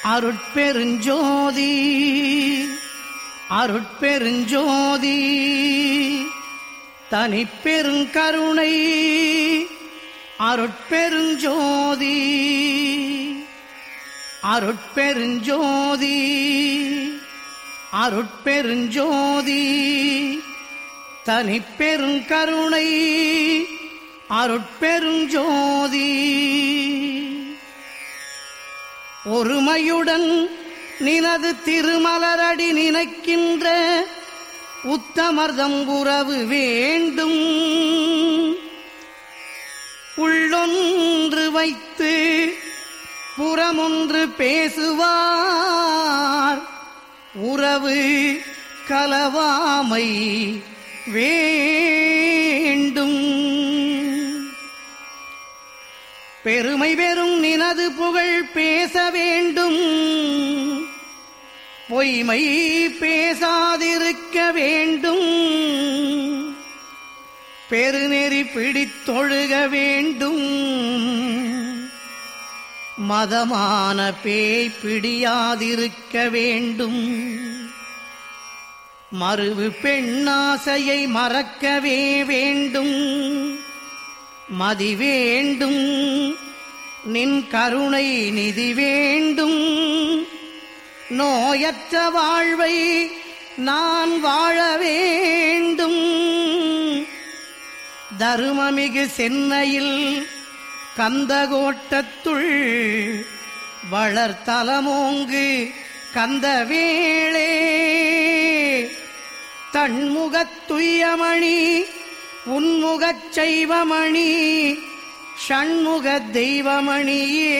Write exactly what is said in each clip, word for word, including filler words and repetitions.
அருட்பெருஞ்சோதி அருட்பெருஞ்சோதி தனிப்பெருங்கருணை அருட்பெருஞ்சோதி அருட்பெருஞ்சோதி அருட்பெருஞ்சோதி தனிப்பெருங்கருணை அருட்பெருஞ்சோதி. ஒருமையுடன் நினது திருமலரடி நினைக்கின்ற உத்தமர்தம் உறவு வேண்டும். உள்ளொன்று வைத்து புறமொன்று பேசுவார், உறவு கலவாமை வேண்டும். பெருமை பெறும் நினது புகழ் பேச வேண்டும், பொய்மை பேசாதிருக்க வேண்டும். பெருநெறி பிடித்தொழுக வேண்டும், மதமான பேய் பிடியாதிருக்க வேண்டும். மறுவு பெண்ணாசையை மறக்கவே வேண்டும், மதி வேண்டும். நின் கருணை நிதி வேண்டும். நோயற்ற வாழ்வை நான் வாழ வேண்டும். தருமமிகு சென்னையில் கந்தகோட்டத்துள் வளர்த்தலமோங்கு கந்தவேளே, தன்முகத்துய்யமணி உன்முகச் செய்வமணி ஷண்முக தெய்வமணியே.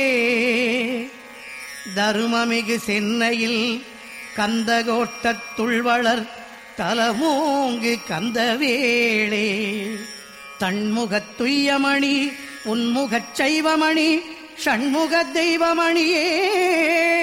தருமமிகு சென்னையில் கந்தகோட்டத்துள் வளர் தலமோங்கு கந்தவேளே, தன்முகத்துய்யமணி உன்முகச் செய்வமணி ஷண்முக தெய்வமணியே.